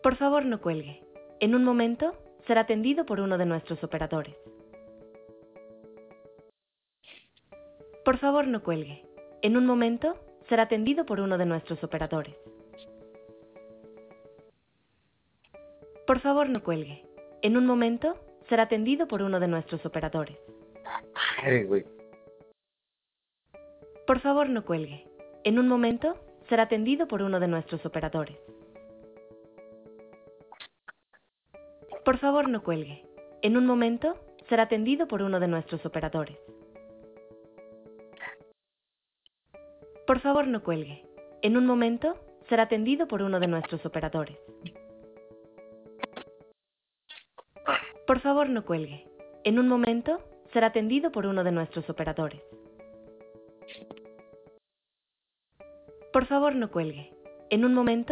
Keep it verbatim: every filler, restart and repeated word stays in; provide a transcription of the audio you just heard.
Por favor, no cuelgue. En un momento será atendido por uno de nuestros operadores. Por favor, no cuelgue. En un momento será atendido por uno de nuestros operadores. Por favor, no cuelgue. En un momento será atendido por uno de nuestros operadores. Ay, güey. Por favor, no cuelgue. En un momento será atendido por uno de nuestros operadores. Por favor, no cuelgue. En un momento será atendido por uno de nuestros operadores. Por favor, no cuelgue. En un momento será atendido por uno de nuestros operadores. Por favor, no cuelgue. En un momento será atendido por uno de nuestros operadores. Por favor, no cuelgue. En un momento